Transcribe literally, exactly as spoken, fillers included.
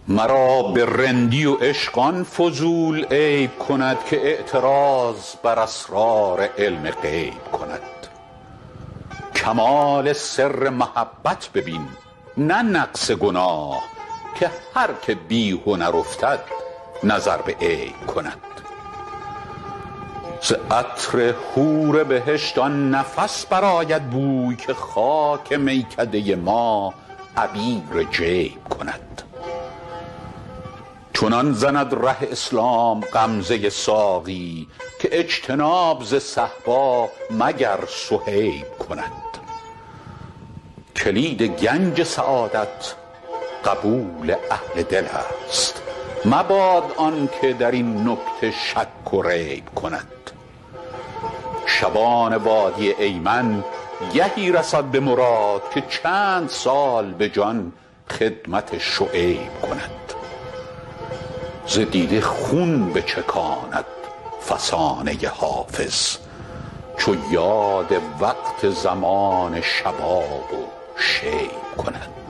مرا به رندی و عشق آن فضول عیب کند که اعتراض بر اسرار علم غیب کند. کمال سر محبت ببین نه نقص گناه، که هر که بی هنر افتد نظر به عیب کند. ز عطر حور بهشت آن نفس برآید بوی، که خاک میکده ما عبیر جیب کند. چنان زند ره اسلام غمزه ساقی، که اجتناب ز صهبا مگر صهیب کند. کلید گنج سعادت قبول اهل دل است، مباد آن که در این نکته شک و ریب کند. شبان وادی ایمن گهی رسد به مراد، که چند سال به جان خدمت شعیب کند. ز دیده خون بچکاند فسانه حافظ، چو یاد وقت زمان شباب و شیب کند.